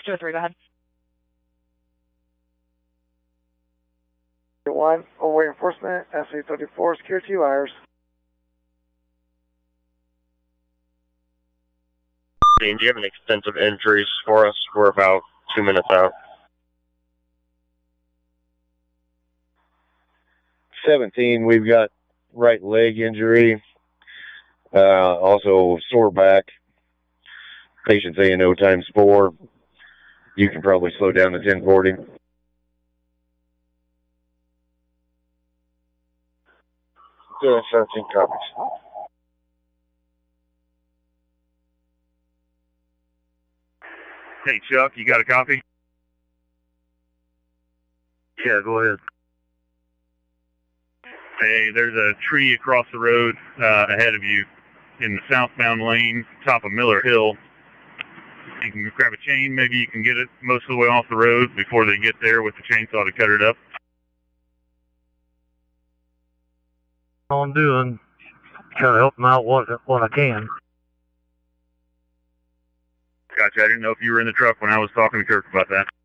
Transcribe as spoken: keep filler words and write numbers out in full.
two oh three, go ahead. one, away enforcement, S A thirty-four, security wires. Dean, do you have any extensive injuries for us? We're about two minutes out. seventeen, we've got right leg injury, uh, also sore back. Patient's A and O times four. You can probably slow down to ten forty. Good, seventeen copies. Hey, Chuck, you got a copy? Yeah, go ahead. Hey, there's a tree across the road uh, ahead of you in the southbound lane, top of Miller Hill. You can grab a chain, maybe you can get it most of the way off the road before they get there with the chainsaw to cut it up. All I'm doing, try to help them out what, what I can. Gotcha, I didn't know if you were in the truck when I was talking to Kirk about that.